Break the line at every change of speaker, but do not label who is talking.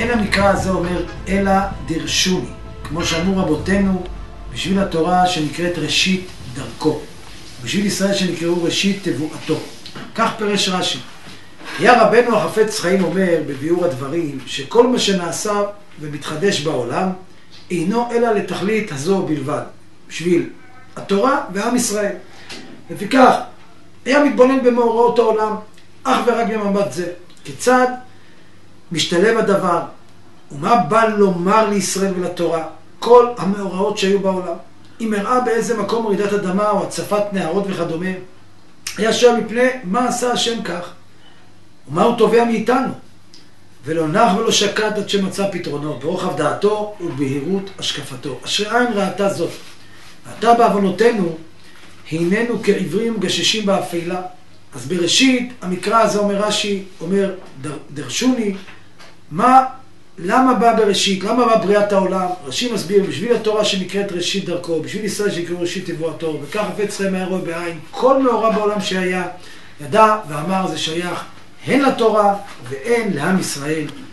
אין המקרא הזה אומר, אלא דרשוני. כמו שאמרו רבותינו, בשביל התורה שנקראת ראשית דרכו. בשביל ישראל שנקראו ראשית תבואתו. כך פירש רש"י. היה רבנו החפץ חיים אומר בביאור הדברים, שכל מה שנעשה ומתחדש בעולם, אינו אלא לתכלית הזו בלבד. בשביל התורה ועם ישראל. לפיכך, היה מתבונן במאורעות העולם, אך ורק במבט זה. כיצד משתלב הדבר, ומה בא לומר לישראל ולתורה, כל המאורעות שהיו בעולם. אם הראה באיזה מקום רעידת אדמה או הצפת נהרות וכדומה, היה שואל מפני מה עשה השם כך, ומה הוא תובע מאיתנו. ולא נח ולא שקט עד שמצא פתרונו, ברוחב דעתו ובהירות השקפתו. אשרי עין ראתה זאת. ועתה בעוונותינו, הננו כעיוורים גששים באפלה. אז בראשית, המקרא הזה אומר רש"י, אומר דרשוני, למה בא בראשית? למה בא בריאת העולם? רש"י מסביר, בשביל התורה שנקראת ראשית דרכו, בשביל ישראל שנקראו ראשית תבואתו, וכך חפץ חיים היה רואה בעין, כל מאורע בעולם שהיה, ידע ואמר זה שייך הן לתורה והן לעם ישראל.